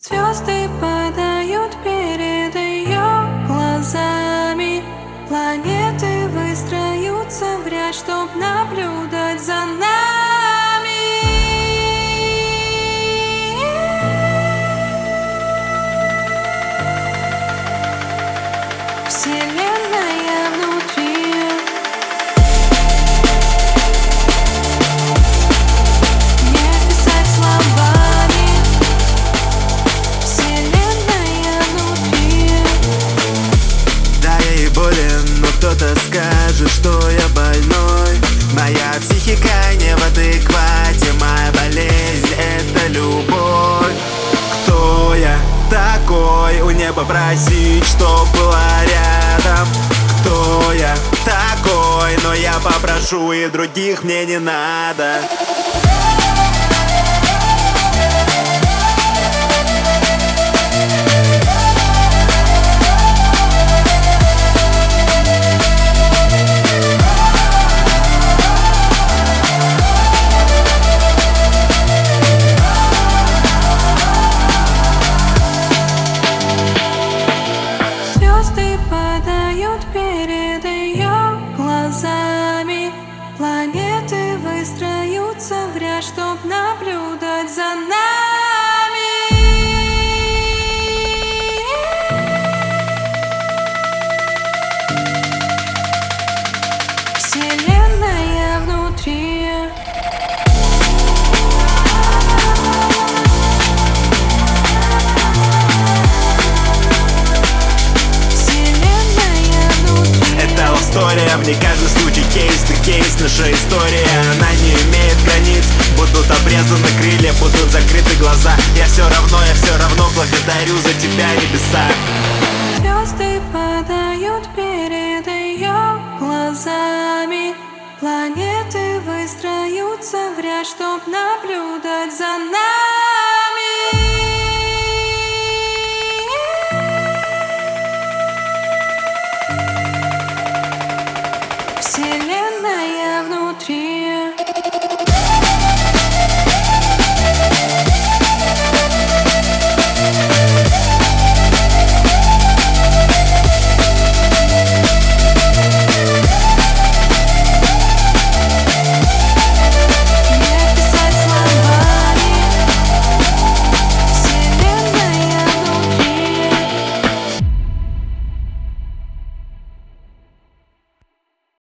Звезды падают перед ее глазами. Планеты выстроятся в ряд, чтоб наблюдать за нами. Вселенная внутри. Кто-то скажет, что я больной. Моя психика не в адеквате. Моя болезнь — это любовь. Кто я такой? У неба просить, чтоб была рядом. Кто я такой? Но я попрошу, и других мне не надо. Перед ее глазами планеты выстроятся в ряд, чтоб наблюдать за нами. Вселенная внутри. В ней каждый случай кейс, наша история, она не имеет границ. Будут обрезаны крылья, будут закрыты глаза. Я все равно благодарю за тебя, небеса. Звезды падают перед ее глазами. Планеты выстроятся в ряд, чтоб наблюдать за нами.